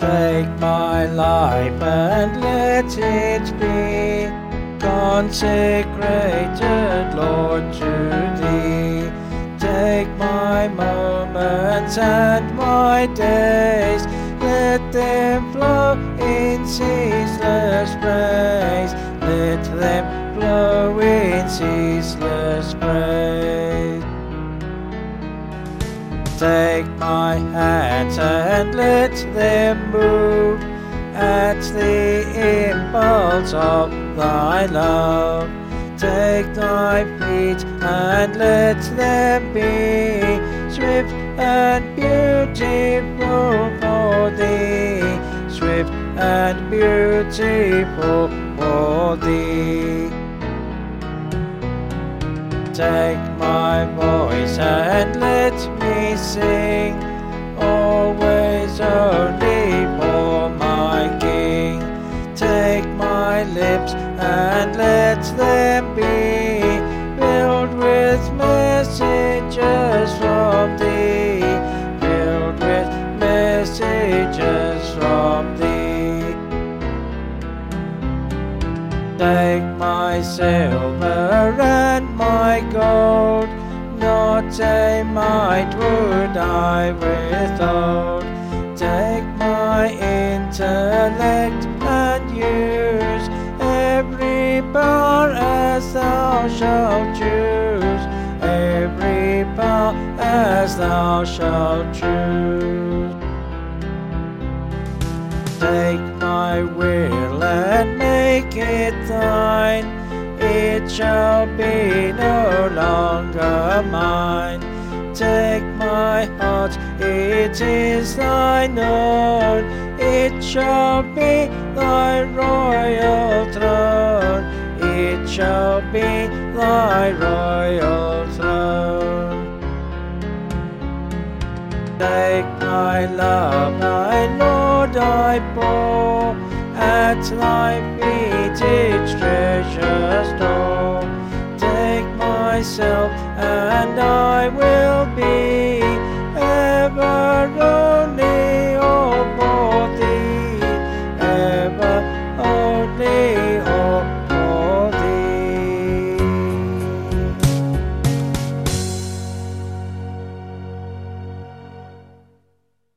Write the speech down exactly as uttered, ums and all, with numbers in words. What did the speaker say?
Take my life and let it be consecrated, Lord, to Thee. Take my moments and my days, let them flow in ceaseless praise. Let them flow in ceaseless praise. Take my hands and let them move at the impulse of Thy love. Take Thy feet and let them be swift and beautiful for Thee, swift and beautiful for Thee. Take my voice and let me sing, always only for my King. Take my lips and let them be filled with messages from Thee, filled with messages from Thee. Take my silver and my gold, not a mite would I withhold. Take my intellect and use every power as Thou shalt choose, every power as Thou shalt choose. Take my will and make it Thine, it shall be no longer mine. Take my heart, it is Thine own, it shall be Thy royal throne, it shall be Thy royal throne. Take my love, my Lord, I pour at Thy feet each treasure store. Take myself and I will be ever